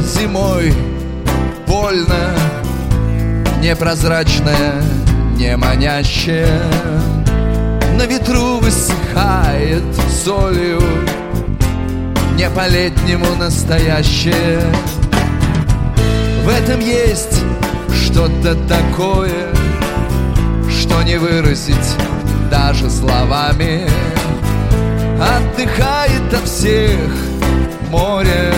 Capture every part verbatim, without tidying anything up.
зимой больно, непрозрачное, не манящее, на ветру высыхает солью, не по-летнему настоящее. В этом есть что-то такое, что не выразить даже словами. Отдыхает от всех море,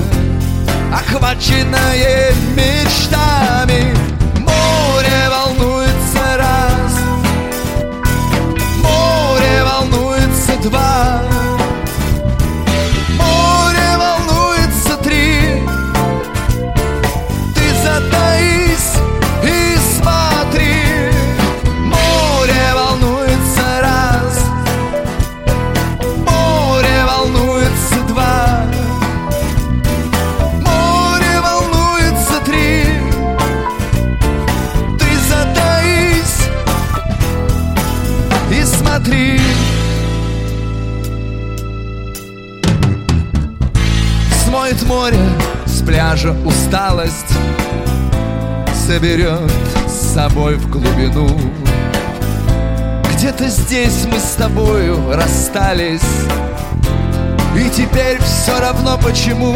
охваченное мечтами. Море волнуется раз, море волнуется два, море волнуется три. Ты затаись и смотри. Море волнуется раз, море волнуется два, море волнуется три. Ты затаись и смотри. Смоет море с пляжа усталость, соберет с собой в глубину. Где-то здесь мы с тобою расстались, и теперь все равно почему.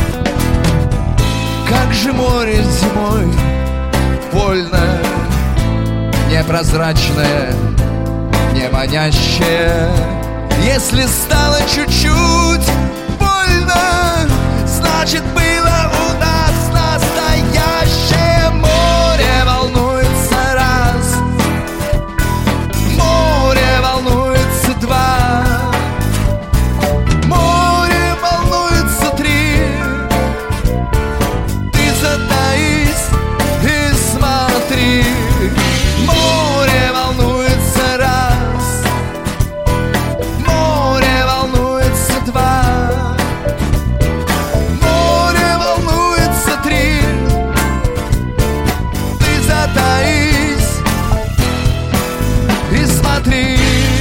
Как же море зимой больно, непрозрачное, не манящее. Если стало чуть-чуть больно, значит было у нас настоящее. Море волнуется раз, море волнуется два, море волнуется три. Ты затаись и смотри. Море волнуется раз, море волнуется два, море волнуется три. Ты затаись и смотри.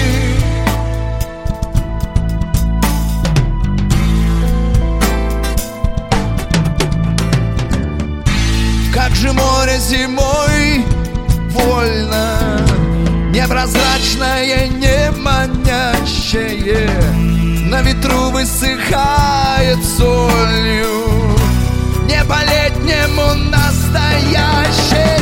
Как же море зимой больно, непрозрачное, не манящее, на ветру высыхает солью, не по-летнему настоящее.